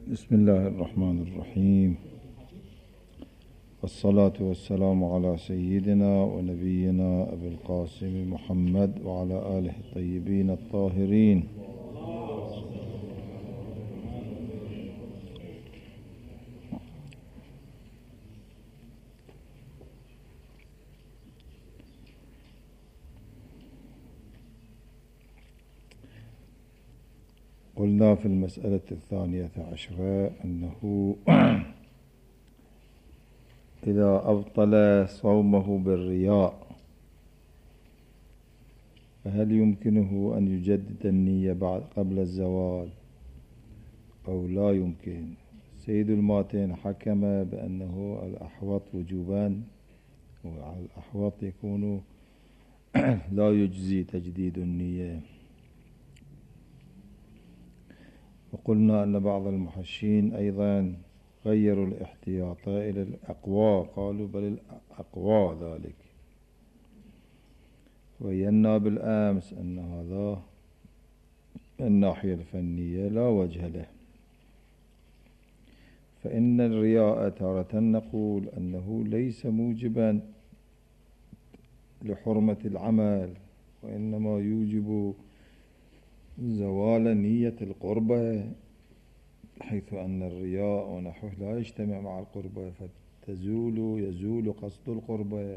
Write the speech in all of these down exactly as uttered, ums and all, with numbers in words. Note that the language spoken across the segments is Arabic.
بسم الله الرحمن الرحيم، والصلاة والسلام على سيدنا ونبينا أبي القاسم محمد وعلى آله الطيبين الطاهرين. قلنا في المسألة الثانية عشرة أنه إذا أبطل صومه بالرياء فهل يمكنه أن يجدد النية بعد قبل الزوال أو لا يمكن؟ سيد الماتين حكم بأنه الأحوط وجوبان، وعلى الأحوط يكون لا يجزي تجديد النية. وقلنا أن بعض المحشين أيضا غيروا الاحتياط إلى الأقوى، قالوا بل الأقوى ذلك. وبينا بالأمس أن هذا الناحية الفنية لا وجه له، فإن الرياء تارة نقول أنه ليس موجبا لحرمة العمل، وإنما يوجب زوال نية القربة، حيث أن الرياء ونحوه لا يجتمع مع القربة، فتزول يزول قصد القربة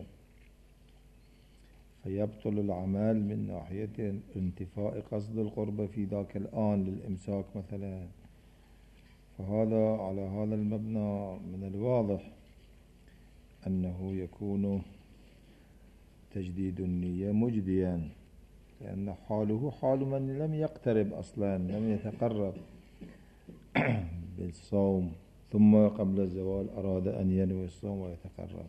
فيبطل العمل من ناحية انتفاء قصد القربة في ذاك الآن للإمساك مثلا. فهذا على هذا المبنى من الواضح أنه يكون تجديد النية مجديا، لأن حاله حال من لم يقترب أصلا، لم يتقرب بالصوم ثم قبل الزوال أراد أن ينوي الصوم ويتقرب.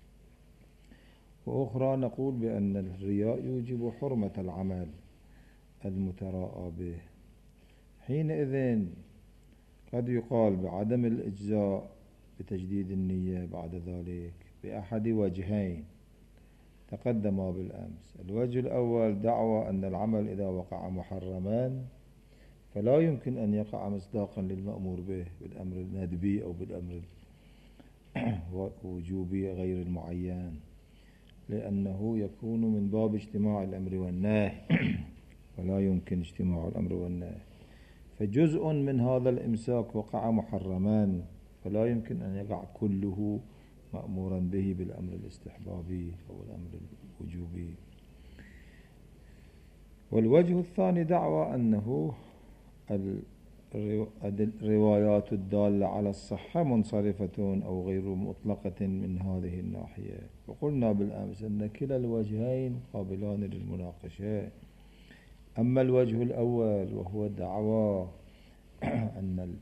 وأخرى نقول بأن الرياء يوجب حرمة العمل المتراءى به، حينئذ قد يقال بعدم الإجزاء بتجديد النية بعد ذلك بأحد وجهين تقدما بالأمس. الوجه الأول دعوى أن العمل إذا وقع محرما فلا يمكن أن يقع مصداقا للمأمور به بالأمر الندبي أو بالأمر الوجوبي غير المعين، لأنه يكون من باب اجتماع الأمر والنهي ولا يمكن اجتماع الأمر والنهي. فجزء من هذا الإمساك وقع محرما فلا يمكن أن يقع كله مأمورا به بالأمر الاستحبابي أو الأمر الوجوبي. والوجه الثاني دعوى أنه الروايات الدالة على الصحة منصرفة أو غير مطلقة من هذه الناحية. وقلنا بالأمس أن كلا الوجهين قابلان للمناقشة. أما الوجه الأول وهو دعوى أن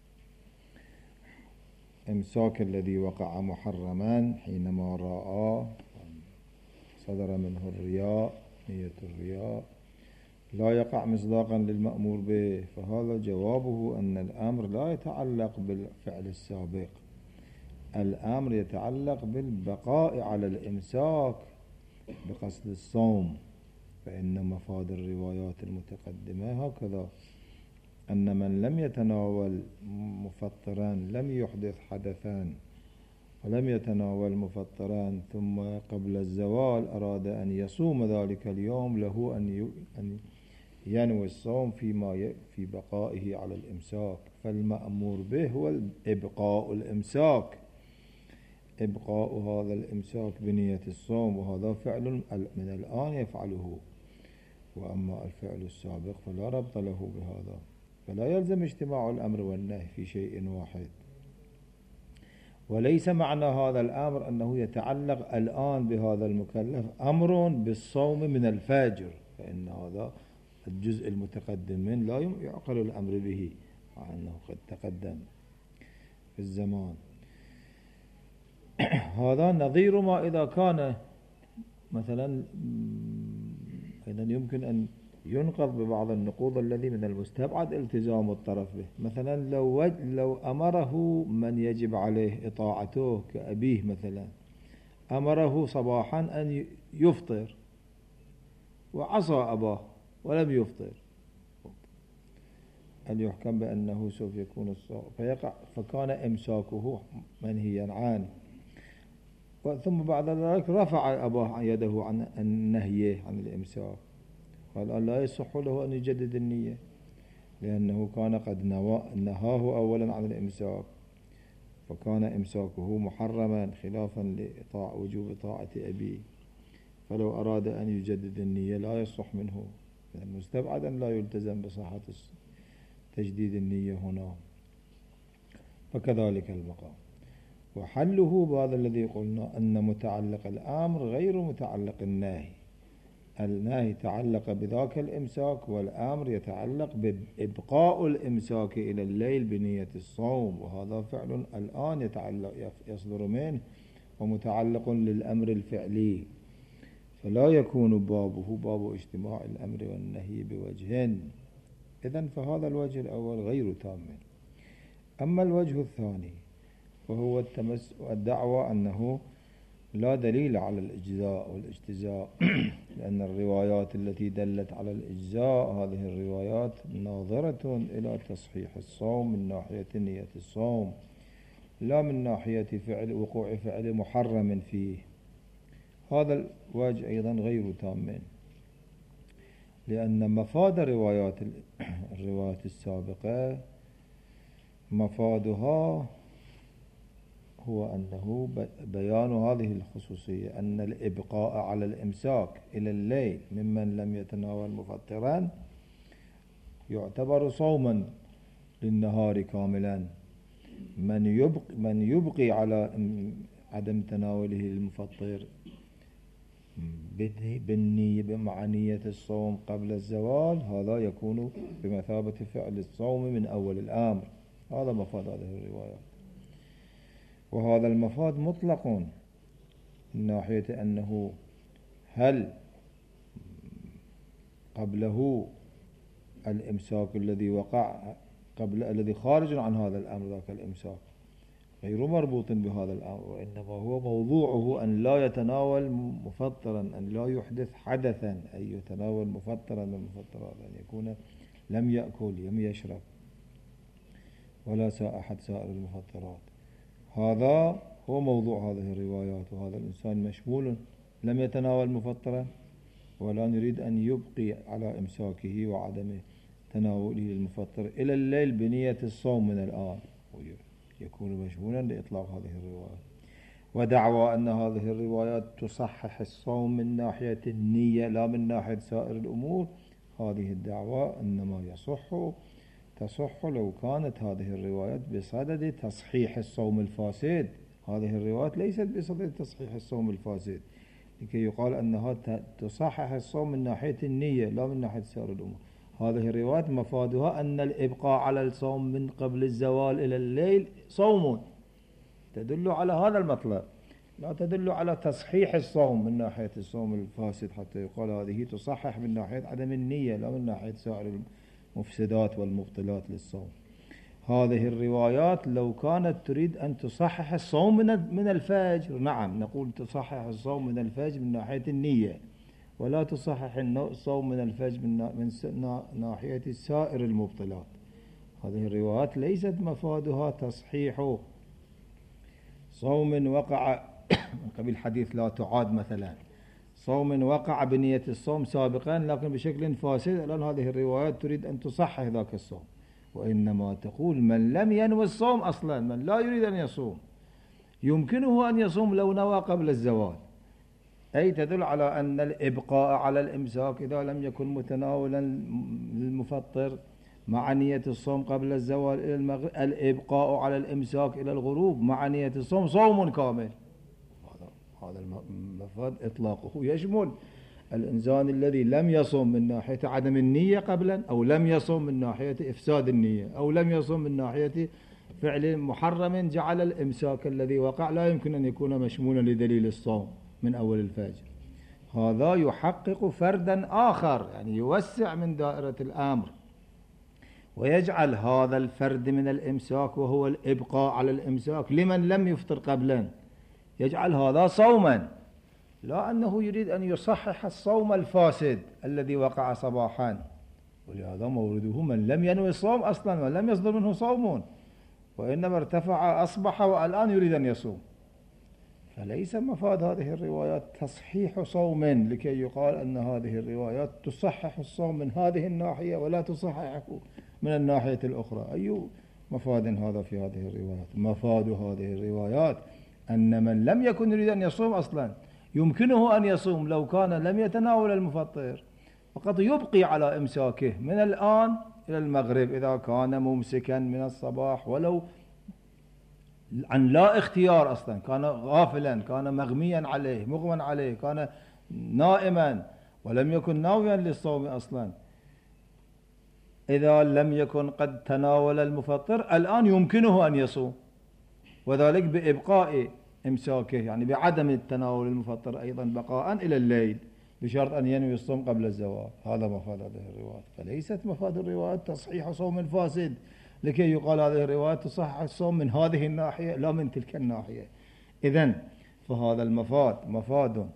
الإمساك الذي وقع محرما حينما رأى صدر منه الرياء، نية الرياء، لا يقع مصداقا للمأمور به، فهذا جوابه أن الأمر لا يتعلق بالفعل السابق، الأمر يتعلق بالبقاء على الإمساك بقصد الصوم. فإن مفاد الروايات المتقدمة هكذا، أن من لم يتناول مفطرا لم يحدث حدثا ولم يتناول مفطرا ثم قبل الزوال أراد أن يصوم ذلك اليوم، له أن ينوي الصوم فيما في بقائه على الإمساك. فالمأمور به هو إبقاء الإمساك، إبقاء هذا الإمساك بنية الصوم، وهذا فعل من الآن يفعله. وأما الفعل السابق فلا ربط له بهذا، فلا يلزم اجتماع الأمر والنهي في شيء واحد. وليس معنى هذا الأمر أنه يتعلق الآن بهذا المكلف أمر بالصوم من الفجر، فإن هذا الجزء المتقدم من لا يعقل الأمر به مع أنه قد تقدم في الزمان. هذا نظير ما إذا كان مثلا أيضا يمكن أن ينقض ببعض النقوض الذي من المستبعد التزام الطرف به. مثلا لو لو أمره من يجب عليه إطاعته كأبيه مثلا، أمره صباحا أن يفطر وعصى أباه ولم يفطر، أن يحكم بأنه سوف يكون الصوم فيقع، فكان إمساكه منهيا عنه، ثم بعد ذلك رفع أباه يده عن النهي عن الإمساك، قال لا يصح له أن يجدد النية لأنه كان قد نهاه أولا عن الإمساك، فكان إمساكه محرما خلافا لإطاع وجوب طاعة أبيه، فلو أراد أن يجدد النية لا يصح منه، مستبعدا لا يلتزم بصحة تجديد النية هنا. فكذلك المقام. وحله بهذا الذي قلنا أن متعلق الأمر غير متعلق النهي، النهي تعلق بذاك الإمساك والأمر يتعلق بإبقاء الإمساك إلى الليل بنية الصوم، وهذا فعل الآن يتعلق يصدر منه ومتعلق للأمر الفعلي، فلا يكون بابه باب اجتماع الأمر والنهي بوجهين. إذن فهذا الوجه الأول غير تام. أما الوجه الثاني وهو التمس الدعوة أنه لا دليل على الإجزاء والاجتزاء لأن الروايات التي دلت على الإجزاء هذه الروايات ناظرة إلى تصحيح الصوم من ناحية نية الصوم لا من ناحية فعل وقوع فعل محرم فيه. هذا الوجه أيضا غير تام، لأن مفاد روايات الروايات السابقة مفادها هو أنه بيان هذه الخصوصية أن الإبقاء على الإمساك إلى الليل ممن لم يتناول مفطرا يعتبر صوما للنهار كاملا. من يبقي, من يبقي على عدم تناوله المفطر بالنية بمعنية الصوم قبل الزوال هذا يكون بمثابة فعل الصوم من أول الأمر. هذا مفاد هذه الروايات، وهذا المفاد مطلق من ناحية أنه هل قبله الإمساك الذي وقع قبل الذي خارج عن هذا الأمر ذاك الإمساك غير مربوط بهذا الأمر، وإنما هو موضوعه أن لا يتناول مفطرا، أن لا يحدث حدثا، أي يتناول مفطرا من المفطرات، أن يكون لم يأكل لم يشرب ولا أحد سائر المفطرات. هذا هو موضوع هذه الروايات، وهذا الإنسان مشمول لم يتناول مفطرا ولا نريد أن يبقي على إمساكه وعدم تناوله المفطر إلى الليل بنية الصوم من الآن، يكون مشمولا لإطلاق هذه الروايات. ودعوى أن هذه الروايات تصحح الصوم من ناحية النية لا من ناحية سائر الأمور، هذه الدعوى إنما يصح تصح لو كانت هذه الروايات بصدد تصحيح الصوم الفاسد. هذه الروايات ليست بصدد تصحيح الصوم الفاسد لكي يقال أنها تصحح الصوم من ناحية النية لا من ناحية سائر الأمور. هذه الروايات مفادها أن الإبقاء على الصوم من قبل الزوال إلى الليل صوم، تدل على هذا المطلب، لا تدل على تصحيح الصوم من ناحية الصوم الفاسد حتى يقال هذه تصحح من ناحية عدم النية لا من ناحية سائر المفسدات والمبطلات للصوم. هذه الروايات لو كانت تريد أن تصحح الصوم من الفجر نعم نقول تصحح الصوم من الفجر من ناحية النية، ولا تصحح الصوم من الفجر من ناحية سائر المبطلات. هذه الروايات ليست مفادها تصحيح صوم وقع من قبل حديث لا تعاد مثلا، صوم وقع بنية الصوم سابقا لكن بشكل فاسد، الآن هذه الروايات تريد أن تصحح ذاك الصوم، وإنما تقول من لم ينوي الصوم أصلا، من لا يريد أن يصوم يمكنه أن يصوم لو نوى قبل الزوال، أي تدل على أن الإبقاء على الإمساك إذا لم يكن متناولا للمفطر مع نية الصوم قبل الزوال إلى المغرب، الإبقاء على الإمساك إلى الغروب مع نية الصوم صوم كامل. هذا المفاد إطلاقه يشمل الإنسان الذي لم يصوم من ناحية عدم النية قبلا، أو لم يصوم من ناحية إفساد النية، أو لم يصوم من ناحية فعل محرم جعل الإمساك الذي وقع لا يمكن أن يكون مشمولا لدليل الصوم من أول الفجر. هذا يحقق فردا آخر، يعني يوسع من دائرة الأمر ويجعل هذا الفرد من الإمساك وهو الإبقاء على الإمساك لمن لم يفطر قبلا، يجعل هذا صوما، لا أنه يريد أن يصحح الصوم الفاسد الذي وقع صباحا ولهذا مورده من لم ينوي الصوم أصلا ولم يصدر منه صوم، وإنما ارتفع أصبح والآن يريد أن يصوم. فليس مفاد هذه الروايات تصحيح صوم لكي يقال أن هذه الروايات تصحح الصوم من هذه الناحية ولا تصححه من الناحية الأخرى. أي مفاد هذا في هذه الروايات؟ مفاد هذه الروايات أن من لم يكن يريد أن يصوم أصلا يمكنه أن يصوم لو كان لم يتناول المفطر، فقط يبقي على إمساكه من الآن إلى المغرب إذا كان ممسكا من الصباح، ولو عن لا اختيار أصلا، كان غافلا، كان مغميا عليه، مغمى عليه، كان نائما ولم يكن ناويا للصوم أصلا. إذا لم يكن قد تناول المفطر الآن يمكنه أن يصوم، وذلك بإبقاء إمساكه، يعني بعدم التناول المفطر أيضا بقاء إلى الليل، بشرط أن ينوي الصوم قبل الزوال. هذا مفاد هذه الروايات. فليست مفاد الروايات تصحيح صوم فاسد لكي يقال هذه الروايات تصحح الصوم من هذه الناحية لا من تلك الناحية. إذن فهذا المفاد مفاد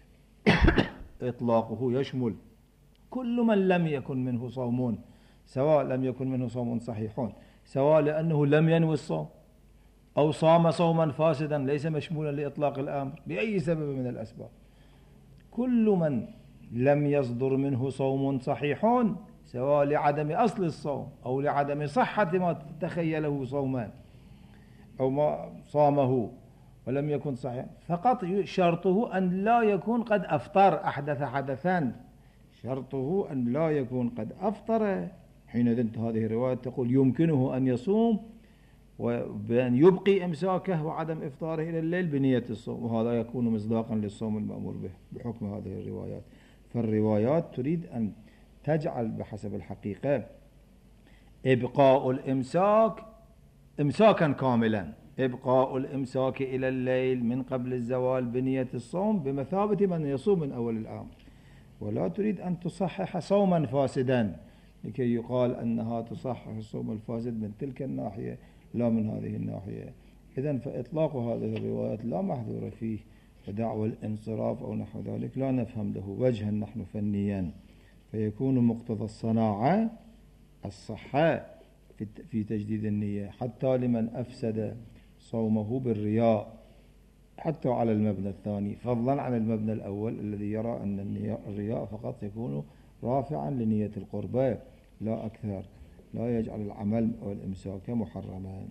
إطلاقه يشمل كل من لم يكن منه صوم، سواء لم يكن منه صوم صحيح، سواء لأنه لم ينوي الصوم أو صام صوما فاسدا ليس مشمولا لإطلاق الأمر بأي سبب من الأسباب. كل من لم يصدر منه صوم صحيح، سواء لعدم أصل الصوم أو لعدم صحة ما تخيله صوما أو ما صامه ولم يكن صحيح، فقط شرطه أن لا يكون قد أفطر، أحدث حدثا، شرطه أن لا يكون قد أفطر. حينئذ هذه الرواية تقول يمكنه أن يصوم وبأن يبقي إمساكه وعدم إفطاره إلى الليل بنية الصوم، وهذا يكون مصداقا للصوم المأمور به بحكم هذه الروايات. فالروايات تريد أن تجعل بحسب الحقيقة إبقاء الإمساك إمساكا كاملا، إبقاء الإمساك إلى الليل من قبل الزوال بنية الصوم بمثابة من يصوم من أول الأمر، ولا تريد أن تصحح صوما فاسدا لكي يقال أنها تصحح الصوم الفاسد من تلك الناحية لا من هذه الناحية. إذن فإطلاق هذه الروايات لا محذور فيه، ودعوى الانصراف أو نحو ذلك لا نفهم له وجها نحن فنيا، فيكون مقتضى الصناعة الصحة في تجديد النية حتى لمن أفسد صومه بالرياء، حتى على المبنى الثاني، فضلا عن المبنى الأول الذي يرى أن الرياء فقط يكون رافعا لنية القربة لا أكثر، لا يجعل العمل أو الإمساك محرما.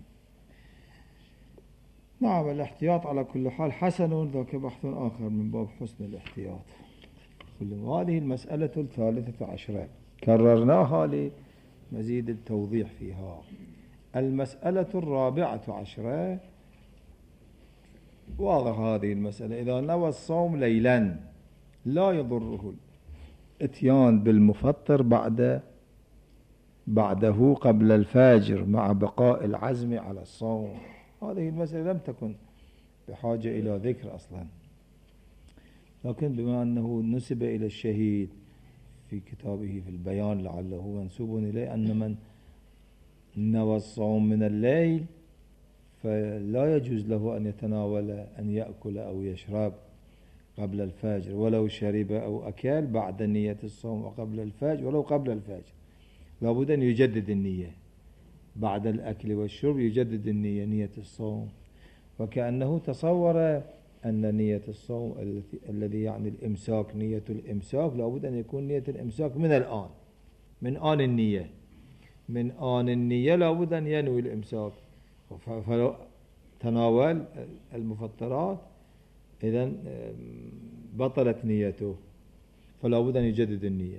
نعم، الاحتياط على كل حال حسن، ذاك بحث آخر من باب حسن الاحتياط. هذه المسألة الثالثة عشرة كررناها لمزيد التوضيح فيها. المسألة الرابعة عشرة واضح هذه المسألة. إذا نوى الصوم ليلا لا يضره الاتيان بالمفطر بعد بعده قبل الفجر مع بقاء العزم على الصوم. هذه المسألة لم تكن بحاجة إلى ذكر أصلا، لكن بما أنه نسب إلى الشهيد في كتابه في البيان لعله منسوب إليه أن من نوى الصوم من الليل فلا يجوز له أن يتناول أن يأكل أو يشرب قبل الفجر، ولو شرب أو أكل بعد نية الصوم وقبل الفجر، ولو قبل الفجر لابد أن يجدد النية بعد الأكل والشرب، يجدد النية نية الصوم، وكأنه تصور أن نية الصوم الذي يعني الإمساك، نية الإمساك لابد أن يكون نية الإمساك من الآن، من آن النية، من آن النية لابد أن ينوي الإمساك. فلو تناول المفطرات إذن بطلت نيته، فلا بد أن يجدد النية.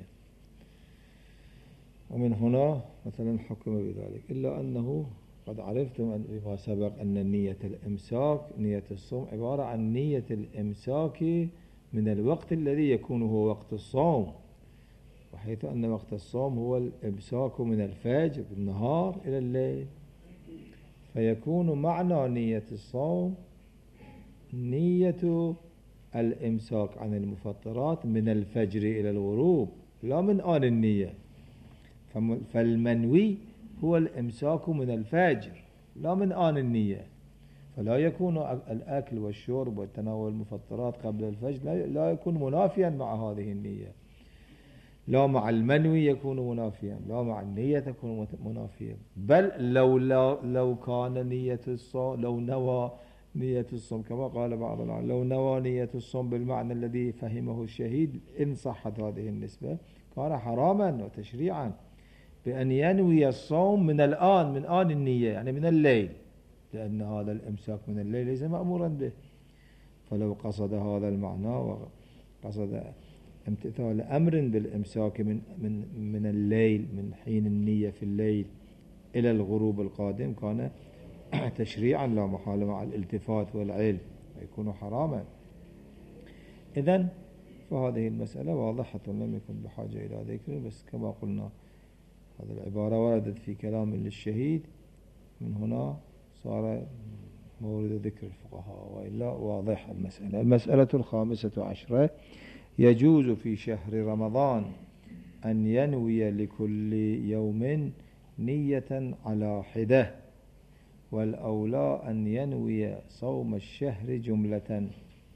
ومن هنا مثلا حكم بذلك، إلا أنه قد عرفتم بما سبق أن نية الإمساك، نية الصوم عبارة عن نية الإمساك من الوقت الذي يكون هو وقت الصوم، وحيث أن وقت الصوم هو الإمساك من الفجر بالنهار إلى الليل، فيكون معنى نية الصوم نية الإمساك عن المفطرات من الفجر إلى الغروب لا من آن النية. فالمنوي هو الإمساك من الفجر لا من آن النية، فلا يكون الأكل والشرب وتناول المفطرات قبل الفجر لا يكون منافيا مع هذه النية. لا مع المنوي يكون منافيا، لا مع النية تكون منافيا. بل لو لو, لو كان نية الصوم، لو نوى نية الصوم كما قال بعض العلماء، لو نوى نية الصوم بالمعنى الذي فهمه الشهيد إن صحت هذه النسبة كان حراما وتشريعا، بأن ينوي الصوم من الآن، من آن النية يعني من الليل، لأن هذا الإمساك من الليل ليس مأمورا به. فلو قصد هذا المعنى وقصد امتثال أمر بالإمساك من من من الليل، من حين النية في الليل إلى الغروب القادم، كان تشريعا لا محالة مع الالتفات والعلم، ويكون حراما. إذن فهذه المسألة واضحة لم يكن بحاجة إلى ذكر، بس كما قلنا هذه العبارة وردت في كلام للشهيد، من هنا صار مورد ذكر الفقهاء، وإلا واضح المسألة. المسألة الخامسة عشرة: يجوز في شهر رمضان أن ينوي لكل يوم نية على حدة، والأولى أن ينوي صوم الشهر جملة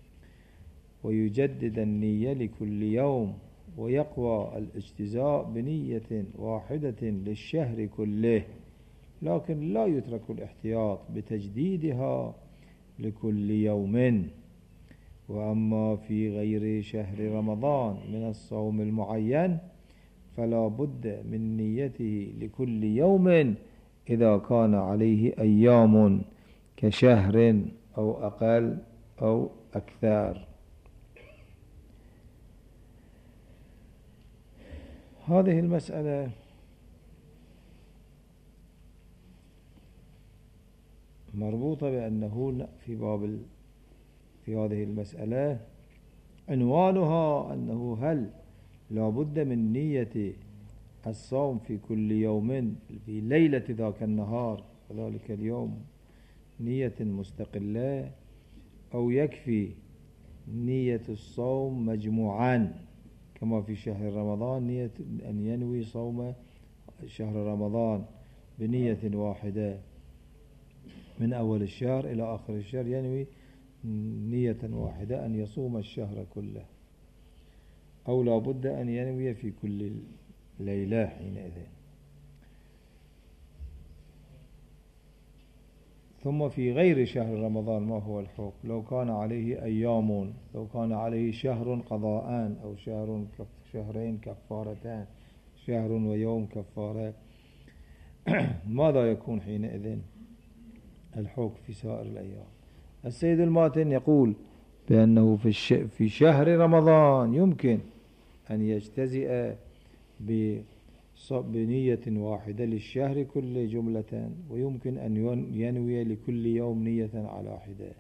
ويجدد النية لكل يوم، ويقوى الاجتزاء بنية واحدة للشهر كله، لكن لا يترك الاحتياط بتجديدها لكل يوم. وأما في غير شهر رمضان من الصوم المعين فلا بد من نيته لكل يوم إذا كان عليه أيام كشهر أو أقل أو أكثر. هذه المسألة مربوطة بأنه في باب في هذه المسألة عنوانها أنه هل لا بد من نية الصوم في كل يوم في ليلة ذاك النهار وذلك اليوم نية مستقلة، أو يكفي نية الصوم مجموعا كما في شهر رمضان، نية أن ينوي صوم شهر رمضان بنية واحدة من أول الشهر إلى آخر الشهر، ينوي نية واحدة أن يصوم الشهر كله، أو لا بد أن ينوي في كل ليلة حينئذ. ثم في غير شهر رمضان ما هو الحكم؟ لو كان عليه أيام، لو كان عليه شهر قضاءان أو شهر شهرين كفارتان، شهر ويوم كفارة، ماذا يكون حينئذ الحكم في سائر الأيام؟ السيد الماتن يقول بأنه في في شهر رمضان يمكن أن يجتزئ بنية واحدة للشهر كل جملة، ويمكن أن ينوي لكل يوم نية على حدة.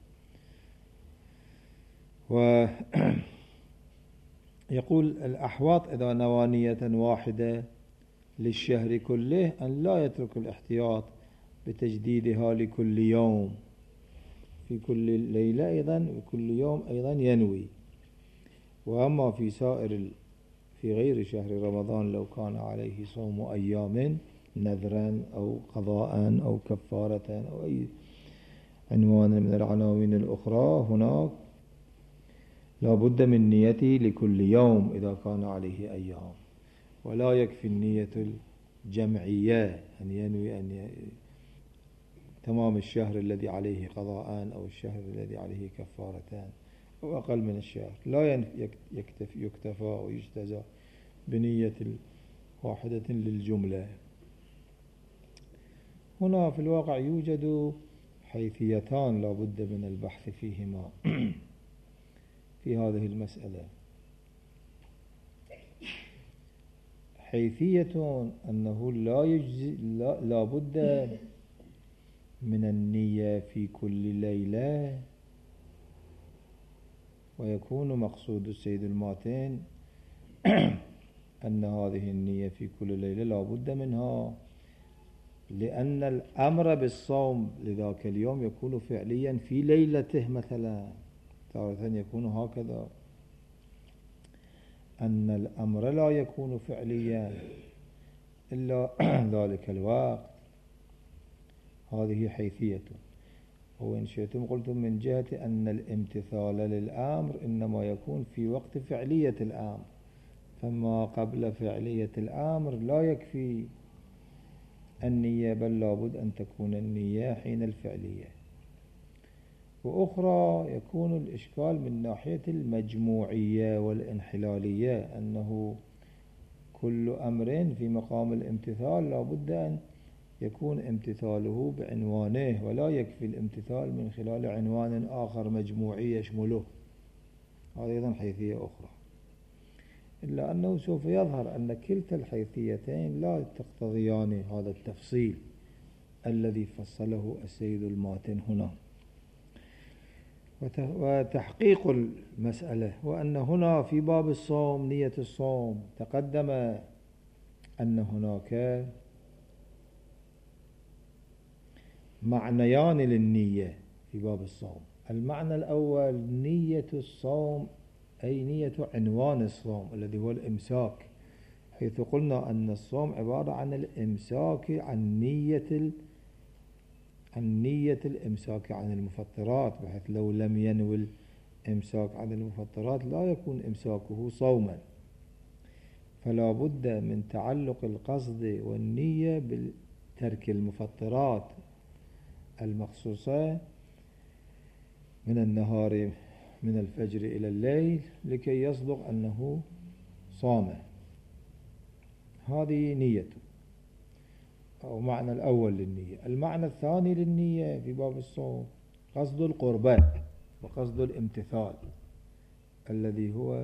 ويقول الأحواط إذا نوى نية واحدة للشهر كله أن لا يترك الاحتياط بتجديدها لكل يوم، في كل ليلة أيضا وكل يوم أيضا ينوي. وأما في سائر في غير شهر رمضان لو كان عليه صوم أيام نذرا أو قضاء أو كفارة أو أي عنوان من العناوين الأخرى، هناك لا بد من نيته لكل يوم إذا كان عليه أيام، ولا يكفي النية الجمعية أن ينوي أن ي... تمام الشهر الذي عليه قضاءان أو الشهر الذي عليه كفارتان أو أقل من الشهر، لا يكتفى يكتفى ويجتزى بنية واحدة للجملة. هنا في الواقع يوجد حيثيتان لا بد من البحث فيهما في هذه المسألة. حيثية أنه لا يجزي لا, لا بد من النية في كل ليلة، ويكون مقصود السيد الماتين أن هذه النية في كل ليلة لا بد منها، لأن الأمر بالصوم لذاك اليوم يكون فعليا في ليلته، مثلا تارة يكون هكذا، أن الأمر لا يكون فعليا إلا ذلك الوقت. هذه حيثيته. وإن شئتم قلتم من جهة أن الامتثال للأمر إنما يكون في وقت فعلية الأمر، فما قبل فعلية الأمر لا يكفي النية، بل لابد أن تكون النية حين الفعلية. وأخرى يكون الإشكال من ناحية المجموعية والانحلالية، أنه كل أمر في مقام الامتثال لابد أن يكون امتثاله بعنوانه، ولا يكفي الامتثال من خلال عنوان آخر مجموعي يشمله. هذه أيضا حيثية أخرى، إلا أنه سوف يظهر أن كلتا الحيثيتين لا تقتضيان هذا التفصيل الذي فصله السيد الماتن هنا. وتحقيق المسألة، وأن هنا في باب الصوم نية الصوم تقدم أن هناك معنيان للنية في باب الصوم. المعنى الأول نية الصوم، أي نية عنوان الصوم الذي هو الإمساك، حيث قلنا أن الصوم عبارة عن الإمساك عن نية ال... عن نية الإمساك عن المفطرات، بحيث لو لم ينوي الإمساك عن المفطرات لا يكون إمساكه صوما. فلا بد من تعلق القصد والنية بترك المفطرات المخصوصة من النهار من الفجر إلى الليل لكي يصدق أنه صام. هذه نيته أو معنى الأول للنية. المعنى الثاني للنية في باب الصوم قصد القربة وقصد الامتثال، الذي هو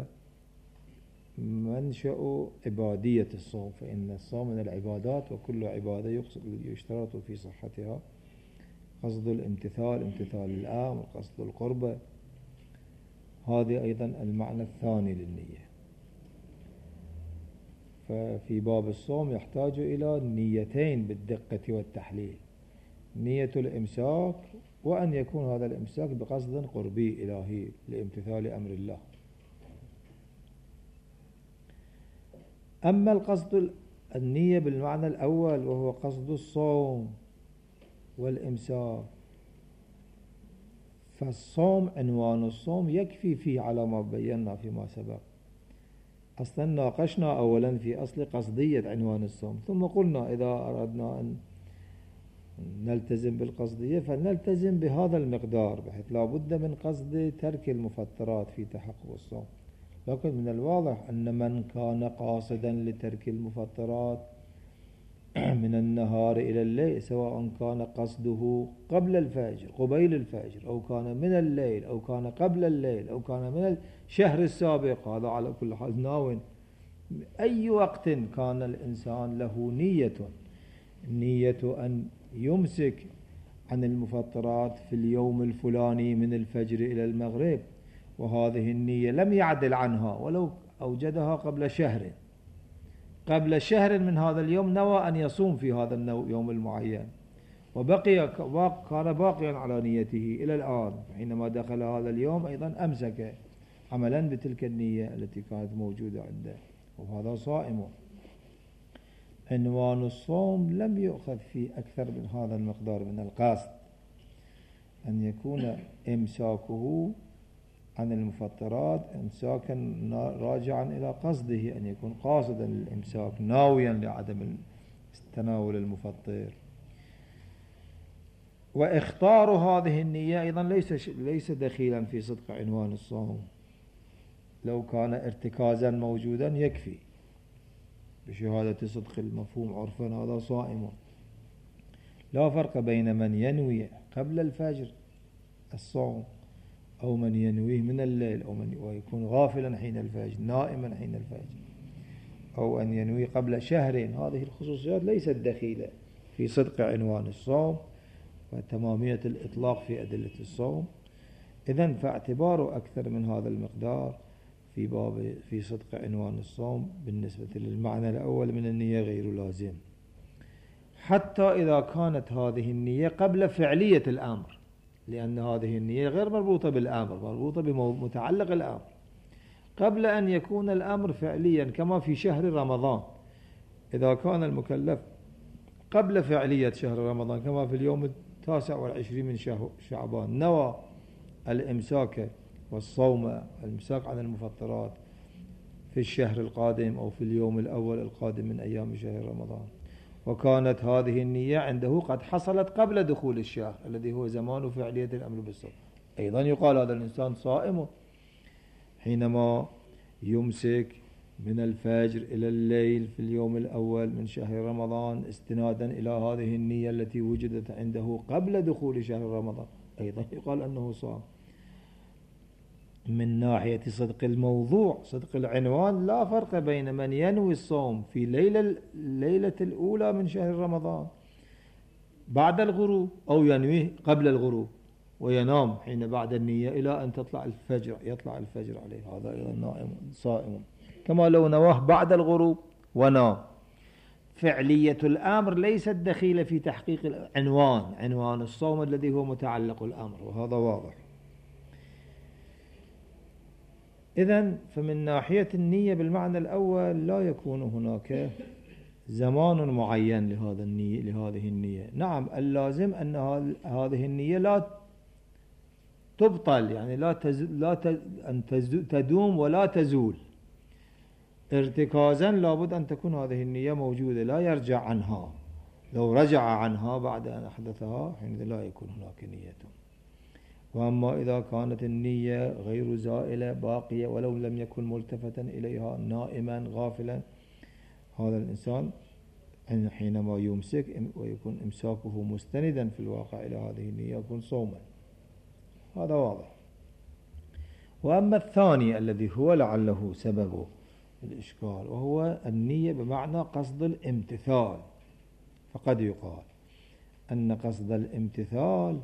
منشأ عبادية الصوم، فإن الصوم من العبادات، وكل عبادة يشترط في صحتها قصد الامتثال، امتثال الأمر، قصد القربة. هذه أيضا المعنى الثاني للنية. ففي باب الصوم يحتاج إلى نيتين بالدقة والتحليل: نية الإمساك، وأن يكون هذا الإمساك بقصد قربي إلهي لامتثال أمر الله. أما القصد النية بالمعنى الأول وهو قصد الصوم والإمساك، فالصوم عنوان الصوم يكفي فيه على ما بينا فيما سبق. أصلا ناقشنا أولا في أصل قصدية عنوان الصوم، ثم قلنا إذا أردنا أن نلتزم بالقصدية فنلتزم بهذا المقدار، بحيث لا بد من قصد ترك المفطرات في تحقق الصوم. لكن من الواضح أن من كان قاصدا لترك المفطرات من النهار إلى الليل، سواء كان قصده قبل الفجر قبيل الفجر، أو كان من الليل، أو كان قبل الليل، أو كان من الشهر السابق، هذا على كل حال ناوٍ. أي وقت كان الإنسان له نية نية أن يمسك عن المفطرات في اليوم الفلاني من الفجر إلى المغرب، وهذه النية لم يعدل عنها ولو أوجدها قبل شهر قبل شهر من هذا اليوم، نوى أن يصوم في هذا اليوم المعين، وبقي كان باقيا على نيته إلى الآن. حينما دخل هذا اليوم أيضا أمسك عملا بتلك النية التي كانت موجودة عنده، وهذا صائم. عنوان الصوم لم يؤخذ في أكثر من هذا المقدار من القصد، أن يكون إمساكه عن المفطرات إمساكا راجعا إلى قصده، أن يكون قاصدا للإمساك ناويا لعدم تناول المفطر. واختار هذه النية أيضا ليس ليس دخيلا في صدق عنوان الصوم. لو كان ارتكازا موجودا يكفي بشهادة صدق المفهوم عرفا هذا صائم. لا فرق بين من ينوي قبل الفجر الصوم أو من ينويه من الليل، أو من ويكون غافلا حين الفجر نائما حين الفجر، أو أن ينوي قبل شهر. هذه الخصوصيات ليست دخيلة في صدق عنوان الصوم وتمامية الإطلاق في أدلة الصوم. إذن فاعتبار أكثر من هذا المقدار في باب في صدق عنوان الصوم بالنسبة للمعنى الأول من النية غير لازم، حتى إذا كانت هذه النية قبل فعلية الأمر، لأن هذه النية غير مربوطة بالأمر، مربوطة بمتعلق الأمر. قبل أن يكون الأمر فعليا كما في شهر رمضان، إذا كان المكلف قبل فعلية شهر رمضان كما في اليوم التاسع والعشرين من شهر شعبان نوى الإمساك والصوم، الإمساك عن المفطرات في الشهر القادم أو في اليوم الأول القادم من أيام شهر رمضان، وكانت هذه النية عنده قد حصلت قبل دخول الشهر الذي هو زمان فعلية الأمر بالصوم، أيضا يقال هذا الإنسان صائم حينما يمسك من الفجر إلى الليل في اليوم الأول من شهر رمضان استنادا إلى هذه النية التي وجدت عنده قبل دخول شهر رمضان، أيضا يقال أنه صام. من ناحية صدق الموضوع صدق العنوان لا فرق بين من ينوي الصوم في ليلة الليلة الأولى من شهر رمضان بعد الغروب أو ينويه قبل الغروب وينام حين بعد النية إلى أن تطلع الفجر يطلع الفجر عليه، هذا أيضا نائم صائم، كما لو نواه بعد الغروب ونام. فعلية الأمر ليست دخيلة في تحقيق العنوان، عنوان الصوم الذي هو متعلق الأمر، وهذا واضح. إذن فمن ناحية النية بالمعنى الأول لا يكون هناك زمان معين لهذا النية لهذه النية. نعم اللازم أن هذه النية لا تبطل، يعني لا تزول لا أن تدوم ولا تزول ارتكازا، لابد أن تكون هذه النية موجودة لا يرجع عنها، لو رجع عنها بعد أن أحدثها حينئذ لا يكون هناك نية. وأما إذا كانت النية غير زائلة باقية ولو لم يكن ملتفتا إليها نائما غافلا، هذا الإنسان حينما يمسك ويكون إمساكه مستندا في الواقع إلى هذه النية يكون صوما، هذا واضح. وأما الثاني الذي هو لعله سببه الإشكال وهو النية بمعنى قصد الامتثال، فقد يقال أن قصد الامتثال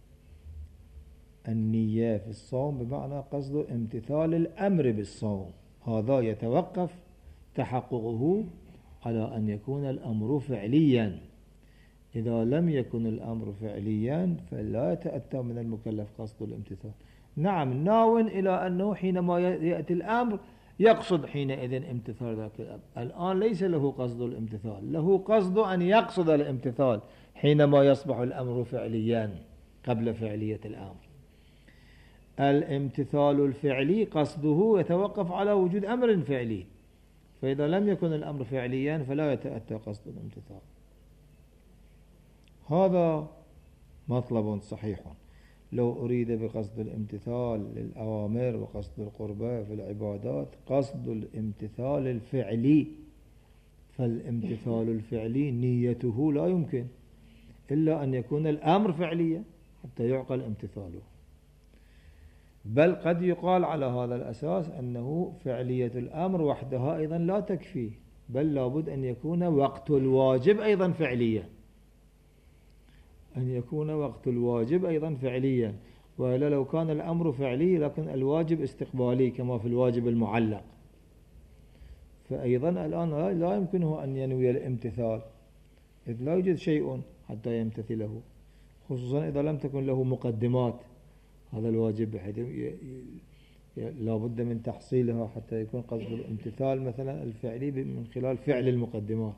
النية في الصوم بمعنى قصد امتثال الأمر بالصوم، هذا يتوقف تحققه على أن يكون الأمر فعليا. إذا لم يكن الأمر فعليا فلا يتأتى من المكلف قصد الامتثال. نعم ناو إلى أنه حينما يأتي الأمر يقصد حينئذ امتثال ذاك الأمر، الآن ليس له قصد الامتثال، له قصد أن يقصد الامتثال حينما يصبح الأمر فعليا قبل فعلية الأمر. الامتثال الفعلي قصده يتوقف على وجود أمر فعلي، فإذا لم يكن الأمر فعليا فلا يتأتى قصد الامتثال. هذا مطلب صحيح. لو أريد بقصد الامتثال للأوامر وقصد القربة في العبادات قصد الامتثال الفعلي، فالامتثال الفعلي نيته لا يمكن إلا أن يكون الأمر فعليا حتى يعقل امتثاله. بل قد يقال على هذا الأساس أنه فعلية الأمر وحدها أيضا لا تكفي، بل لابد أن يكون وقت الواجب أيضا فعليا، أن يكون وقت الواجب أيضا فعليا، وإلا لو كان الأمر فعلي لكن الواجب استقبالي كما في الواجب المعلق، فأيضا الآن لا يمكنه أن ينوي الامتثال إذ لا يوجد شيء حتى يمتثله، خصوصا إذا لم تكن له مقدمات هذا الواجب، بحيث لا بد من تحصيلها حتى يكون قصد الامتثال مثلا الفعلي من خلال فعل المقدمات.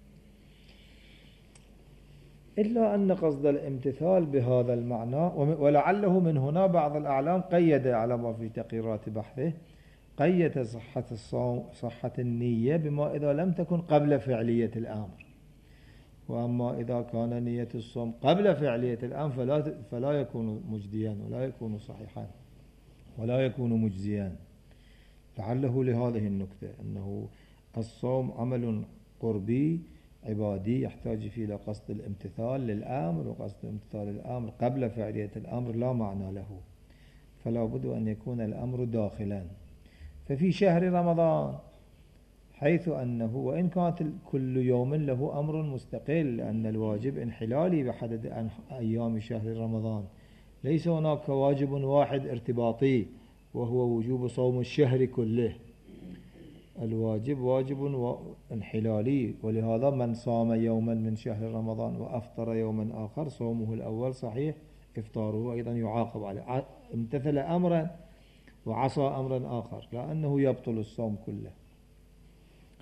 إلا أن قصد الامتثال بهذا المعنى، ولعله من هنا بعض الأعلام قيد على ما في تقريرات بحثه، قيد صحة الصوم صحة النية بما إذا لم تكن قبل فعلية الأمر، وأما إذا كان نية الصوم قبل فعلية الأمر فلا فلا يكون مجديا ولا يكون صحيحا ولا يكون مجزيا. لعله لهذه النكتة أنه الصوم عمل قربي عبادي يحتاج فيه إلى قصد الامتثال للأمر، وقصد امتثال الأمر قبل فعلية الأمر لا معنى له، فلا بد أن يكون الأمر داخلا. ففي شهر رمضان حيث أنه وإن كانت كل يوم له أمر مستقل لأن الواجب انحلالي بحدد أيام شهر رمضان، ليس هناك واجب واحد ارتباطي وهو وجوب صوم الشهر كله، الواجب واجب انحلالي، ولهذا من صام يوما من شهر رمضان وأفطر يوما آخر صومه الأول صحيح، إفطاره أيضا يعاقب عليه، امتثل أمرا وعصى أمرا آخر لأنه يبطل الصوم كله.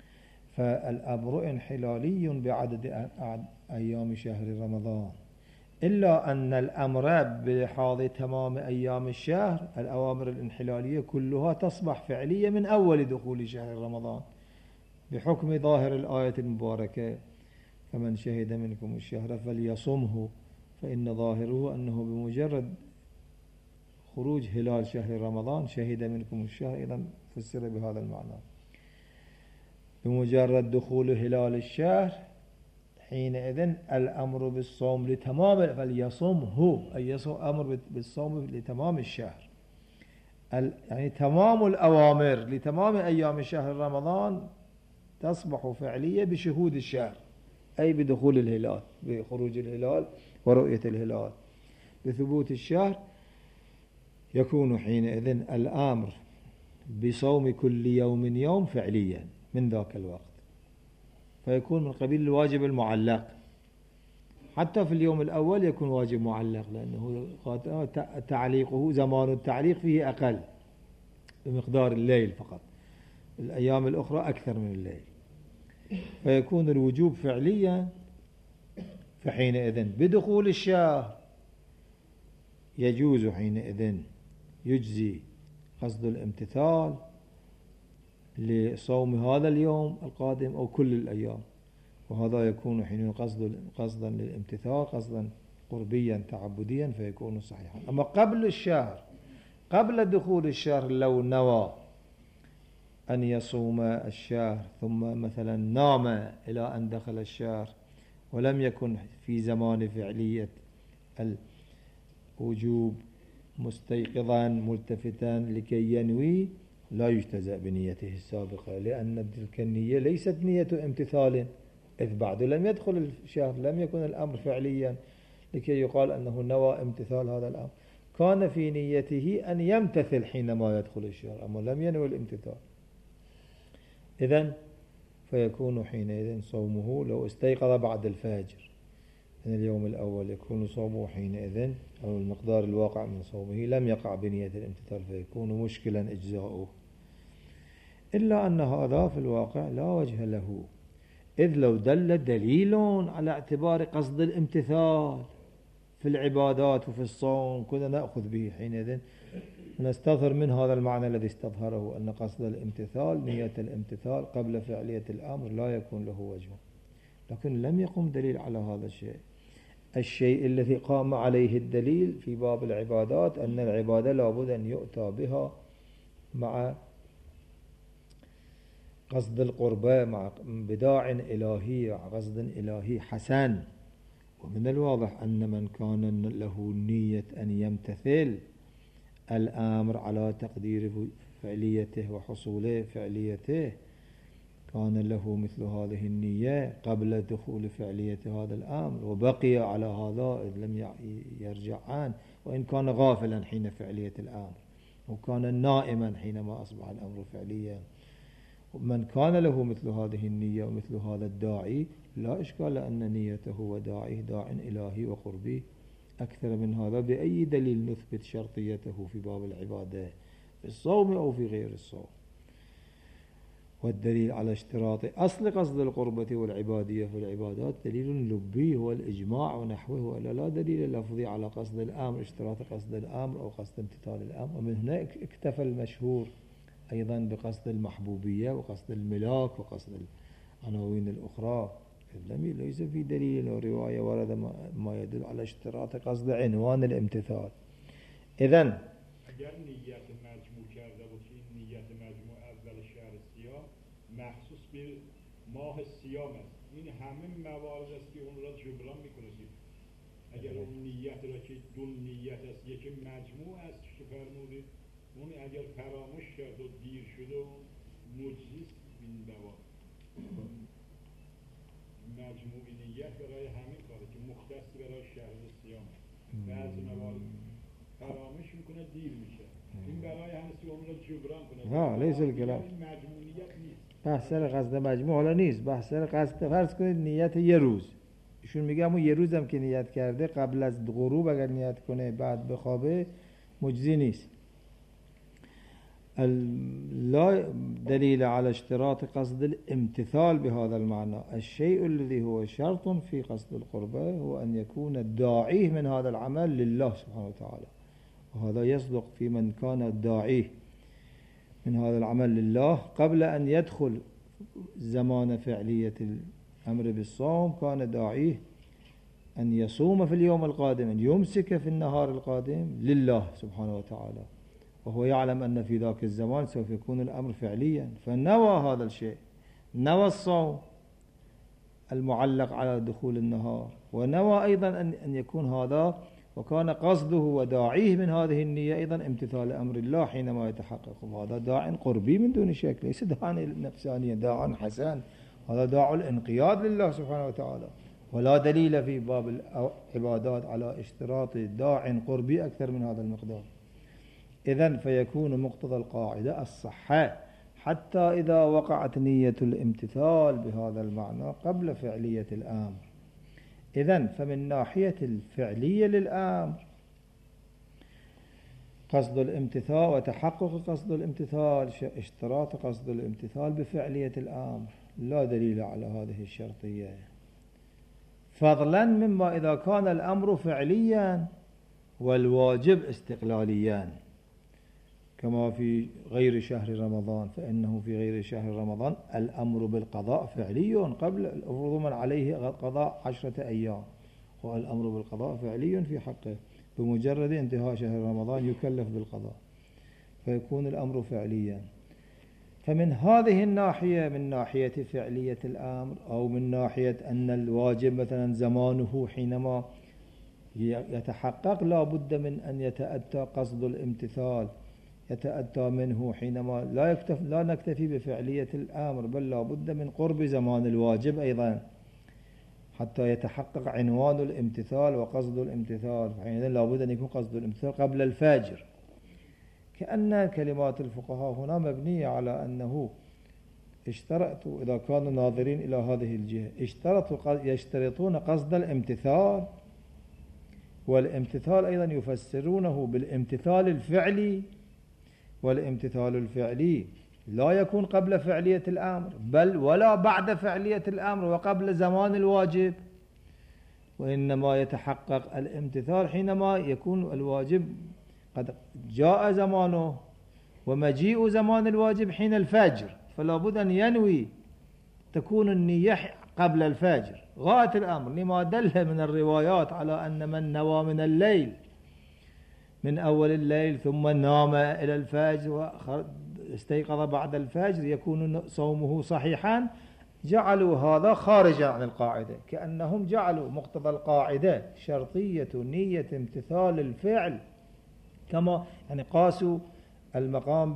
فالأمر انحلالي بعدد أيام شهر رمضان، إلا أن الأمر بلحاظ تمام أيام الشهر الأوامر الانحلالية كلها تصبح فعلية من أول دخول شهر رمضان بحكم ظاهر الآية المباركة فمن شهد منكم الشهر فليصمه، فإن ظاهره أنه بمجرد خروج هلال شهر رمضان شهد منكم الشهر، إذا فسر بهذا المعنى بمجرد دخول هلال الشهر حينئذ الأمر بالصوم لتمام فليصمه، أي أمر بالصوم لتمام الشهر، يعني تمام الأوامر لتمام أيام شهر رمضان تصبح فعلية بشهود الشهر، أي بدخول الهلال بخروج الهلال ورؤية الهلال بثبوت الشهر، يكون حينئذ الأمر بصوم كل يوم يوم فعليا من ذاك الوقت، فيكون من قبيل الواجب المعلق. حتى في اليوم الأول يكون واجب معلق لأنه تعليقه زمان التعليق فيه أقل بمقدار الليل فقط، الأيام الأخرى أكثر من الليل، فيكون الوجوب فعليا. فحينئذ بدخول الشهر يجوز حينئذ يجزي قصد الامتثال لصوم هذا اليوم القادم أو كل الأيام، وهذا يكون حين قصد قصدا للامتثال قصدا قربيا تعبديا فيكون صحيحا. أما قبل الشهر قبل دخول الشهر لو نوى أن يصوم الشهر ثم مثلا نام إلى أن دخل الشهر ولم يكن في زمان فعلية الوجوب مستيقظا ملتفتا لكي ينوي لا يجتزأ بنيته السابقة، لأن تلك النية ليست نية امتثال، إذ بعد لم يدخل الشهر لم يكن الأمر فعليا لكي يقال أنه نوى امتثال هذا الأمر، كان في نيته أن يمتثل حينما يدخل الشهر أما لم ينوي الامتثال. إذن فيكون حينئذ صومه لو استيقظ بعد الفجر من اليوم الأول يكون صومه حينئذ أو المقدار الواقع من صومه لم يقع بنية الامتثال فيكون مشكلا إجزاؤه، إلا أن هذا في الواقع لا وجه له، إذ لو دل دليل على اعتبار قصد الامتثال في العبادات وفي الصوم كنا نأخذ به، حينئذ نستظهر من هذا المعنى الذي استظهره أن قصد الامتثال نية الامتثال قبل فعلية الأمر لا يكون له وجه، لكن لم يقم دليل على هذا الشيء. الشيء الذي قام عليه الدليل في باب العبادات أن العبادة لابد أن يؤتى بها مع قصد القربة مع بداع إلهي قصد إلهي حسن، ومن الواضح أن من كان له نية أن يمتثل الأمر على تقدير فعليته وحصول فعليته كان له مثل هذه النية قبل دخول فعلية هذا الأمر وبقي على هذا إذ لم يرجع عنه، وإن كان غافلا حين فعلية الأمر وكان نائما حينما أصبح الأمر فعليا. من كان له مثل هذه النية ومثل هذا الداعي لا إشكال أن نيته وداعيه داع إلهي وقربي أكثر من هذا بأي دليل نثبت شرطيته في باب العبادة في الصوم أو في غير الصوم. والدليل على اشتراط أصل قصد القربة والعبادية في العبادات دليل لبي هو الإجماع ونحوه، ولا لا دليل لفظي على قصد الأمر اشتراط قصد الأمر أو قصد امتثال الأمر. ومن هنا اكتفى المشهور أيضا بقصد المحبوبية وقصد الملاك وقصد العناوين الأخرى، لم ليس في دليل أو رواية ورد ما يدل على اشتراط قصد عنوان الامتثال. إذن مخصوص به ماه سیام است، این همه موارد است که اون را جبران میکنه. اگر اون نیت را که دو نیت است یکی مجموع است که فرمودید اون اگر فراموش کرد و دیر شده و مجزیست این موارد مجموع نیت برای همین کاره که مختص برای شهر سیام بعضی موارد فراموش میکنه دیر میشه، این برای همین که اون را جبران کنه. ها لیس الکلام مجموعیت نیست، بحث سر قصد مجموع حالا نیست، بحث سر قصد فرض کنید نیت یه روز، ایشون میگه اما یه روزم که نیت کرده قبل از غروب اگر نیت کنه بعد بخوابه مجزی نیست. لا دليل على اشتراط قصد الامتثال بهذا المعنى. الشيء الذي هو شرط في قصد القربة هو أن يكون الداعيه من هذا العمل لله سبحانه وتعالى، وهذا يصدق في من كان الداعيه من هذا العمل لله قبل أن يدخل زمان فعلية الأمر بالصوم، كان داعيه أن يصوم في اليوم القادم، أن يمسك في النهار القادم لله سبحانه وتعالى، وهو يعلم أن في ذاك الزمان سوف يكون الأمر فعليا، فنوى هذا الشيء، نوى الصوم المعلق على دخول النهار، ونوى أيضا أن يكون هذا، وكان قصده وداعيه من هذه النية أيضا امتثال أمر الله حينما يتحقق. وهذا داع قربي من دون شك، ليس داعا نفسانيا، داع حسن، هذا داع الانقياد لله سبحانه وتعالى. ولا دليل في باب العبادات على اشتراط داع قربي أكثر من هذا المقدار. إذن فيكون مقتضى القاعدة الصحة حتى إذا وقعت نية الامتثال بهذا المعنى قبل فعلية الأمر. إذن فمن ناحية الفعلية للأمر قصد الامتثال وتحقق قصد الامتثال اشتراط قصد الامتثال بفعلية الأمر، لا دليل على هذه الشرطية، فضلا مما إذا كان الأمر فعليا والواجب استقلاليا، كما في غير شهر رمضان، فإنه في غير شهر رمضان الأمر بالقضاء فعلي قبل الفرض من عليه قضاء عشرة أيام، والأمر بالقضاء فعلي في حقه، بمجرد انتهاء شهر رمضان يكلف بالقضاء، فيكون الأمر فعليا. فمن هذه الناحية، من ناحية فعلية الأمر، أو من ناحية أن الواجب مثلا زمانه حينما يتحقق لا بد من أن يتأتى قصد الامتثال، يتأتى منه حينما لا يكتف لا نكتفي بفعلية الأمر، بل لا بد من قرب زمان الواجب أيضا حتى يتحقق عنوان الامتثال وقصد الامتثال، حينئذ لا بد أن يكون قصد الامتثال قبل الفجر. كأن كلمات الفقهاء هنا مبنية على أنه اشترطوا، إذا كانوا ناظرين إلى هذه الجهة، اشترطوا يشترطون قصد الامتثال، والامتثال أيضا يفسرونه بالامتثال الفعلي، والامتثال الفعلي لا يكون قبل فعلية الأمر بل ولا بعد فعلية الأمر وقبل زمان الواجب، وإنما يتحقق الامتثال حينما يكون الواجب قد جاء زمانه، ومجيء زمان الواجب حين الفجر، فلا بد أن ينوي، تكون النية قبل الفجر غاية الأمر، لما دل من الروايات على أن من نوى من الليل من أول الليل ثم نام إلى الفجر واستيقظ بعد الفجر يكون صومه صحيحا، جعلوا هذا خارجا عن القاعدة، كأنهم جعلوا مقتضى القاعدة شرطية نية امتثال الفعل، كما يعني قاسوا المقام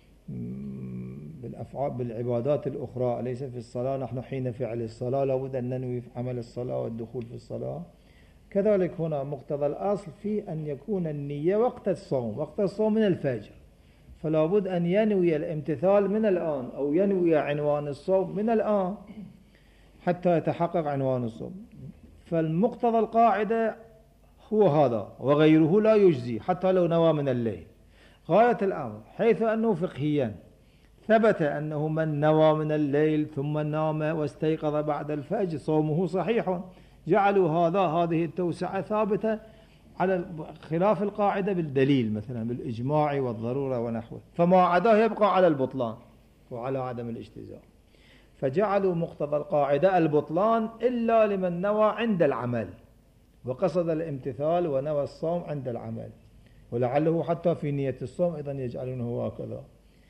بالأفعال بالعبادات الأخرى، ليس في الصلاة نحن حين فعل الصلاة لابد أن ننوي عمل الصلاة والدخول في الصلاة، كذلك هنا مقتضى الأصل في أن يكون النية وقت الصوم، وقت الصوم من الفجر، فلا بد أن ينوي الامتثال من الآن، أو ينوي عنوان الصوم من الآن حتى يتحقق عنوان الصوم. فالمقتضى القاعدة هو هذا، وغيره لا يجزي حتى لو نوى من الليل غاية الأمر، حيث أنه فقهيا ثبت أنه من نوى من الليل ثم نام واستيقظ بعد الفجر صومه صحيح، جعلوا هذا هذه التوسعة ثابتة على خلاف القاعدة بالدليل مثلا بالإجماع والضرورة ونحوه، فما عداه يبقى على البطلان وعلى عدم الاجتزاء، فجعلوا مقتضى القاعدة البطلان إلا لمن نوى عند العمل وقصد الامتثال ونوى الصوم عند العمل، ولعله حتى في نية الصوم أيضا يجعلونه هكذا،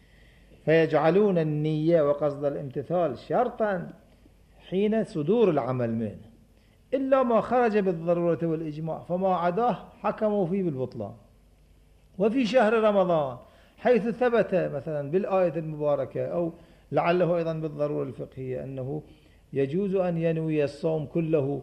فيجعلون النية وقصد الامتثال شرطا حين صدور العمل منه، إلا ما خرج بالضرورة والإجماع فما عداه حكموا فيه بالبطلان. وفي شهر رمضان حيث ثبت مثلا بالآية المباركة أو لعله أيضا بالضرورة الفقهية أنه يجوز أن ينوي الصوم كله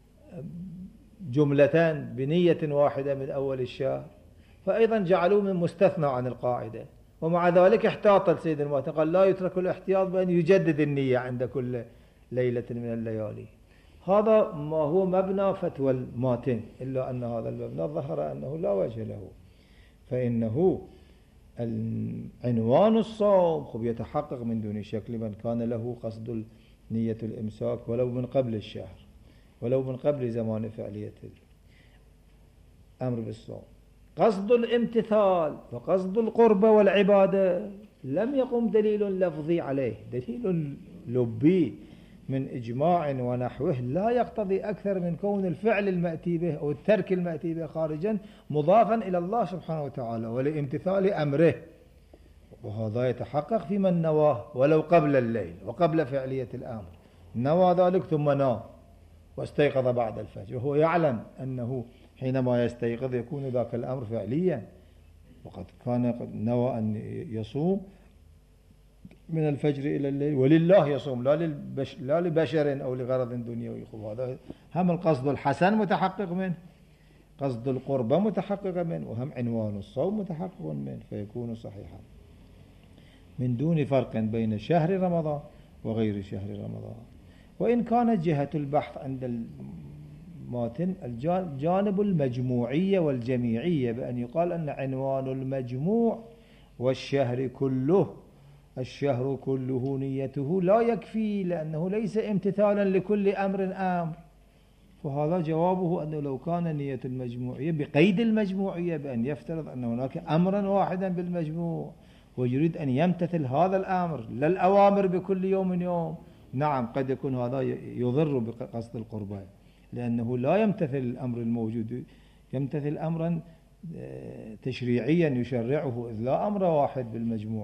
جملة بنية واحدة من أول الشهر، فأيضا جعلوه من مستثنى عن القاعدة، ومع ذلك احتاط السيد المؤتمر قال لا يترك الاحتياط بأن يجدد النية عند كل ليلة من الليالي. هذا ما هو مبنى فتوى الماتن، إلا أن هذا المبنى ظهر أنه لا وجه له، فإنه عنوان الصوم خب يتحقق من دون شك لمن كان له قصد نية الإمساك ولو من قبل الشهر ولو من قبل زمان فعلية الأمر بالصوم. قصد الامتثال وقصد القربة والعبادة لم يقم دليل لفظي عليه، دليل لبي من إجماع ونحوه لا يقتضي أكثر من كون الفعل المأتي به أو الترك المأتي به خارجا مضافا إلى الله سبحانه وتعالى ولامتثال أمره، وهذا يتحقق في من نواه ولو قبل الليل وقبل فعلية الأمر، نوى ذلك ثم نام واستيقظ بعد الفجر وهو يعلم أنه حينما يستيقظ يكون ذاك الأمر فعليا، وقد كان قد نوى أن يصوم من الفجر إلى الليل ولله يصوم لا, للبش لا لبشر أو لغرض دنيوي. هذا هم القصد الحسن متحقق منه، قصد القربة متحقق منه، وهم عنوان الصوم متحقق منه، فيكون صحيحا من دون فرق بين شهر رمضان وغير شهر رمضان. وإن كانت جهة البحث عند الماتن الجانب المجموعية والجميعية، بأن يقال أن عنوان المجموع والشهر كله الشهر كله نيته لا يكفي، لأنه ليس امتثالا لكل أمر آمر، فهذا جوابه أنه لو كان نية المجموعية بقيد المجموعية بأن يفترض أن هناك أمرا واحدا بالمجموع ويريد أن يمتثل هذا الأمر لا الأوامر بكل يوم يوم، نعم قد يكون هذا يضر بقصد القربان، لأنه لا يمتثل الأمر الموجود، يمتثل أمرا تشريعيا يشرعه، إذ لا أمر واحد بالمجموع،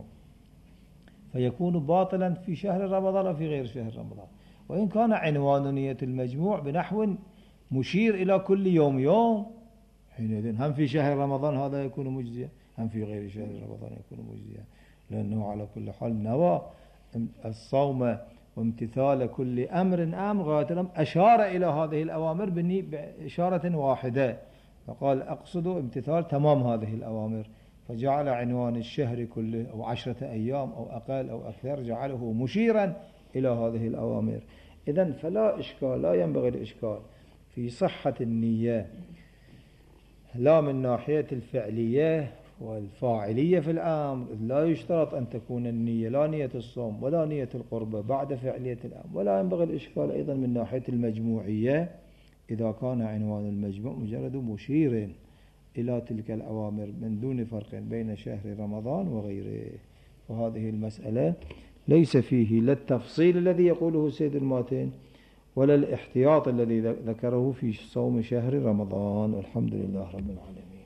فيكون باطلا في شهر رمضان وفي غير شهر رمضان. وإن كان عنوان نية المجموع بنحو مشير إلى كل يوم يوم، حينئذ هم في شهر رمضان هذا يكون مجزيا، هم في غير شهر رمضان يكون مجزيا، لأنه على كل حال نوى الصوم وامتثال كل أمر آمر غاية الأمر، أشار إلى هذه الأوامر بإشارة واحدة، فقال أقصد امتثال تمام هذه الأوامر، فجعل عنوان الشهر كله أو عشرة أيام أو أقل أو أكثر جعله مشيرا إلى هذه الأوامر. إذن فلا إشكال، لا ينبغي الإشكال في صحة النية لا من ناحية الفعلية والفاعلية في الأمر، لا يشترط أن تكون النية لا نية الصوم ولا نية القربة بعد فعلية الأمر، ولا ينبغي الإشكال أيضا من ناحية المجموعية إذا كان عنوان المجموع مجرد مشير إلى تلك الأوامر من دون فرق بين شهر رمضان وغيره. وهذه المسألة ليس فيه لا التفصيل الذي يقوله سيد الماتين ولا الاحتياط الذي ذكره في صوم شهر رمضان، والحمد لله رب العالمين.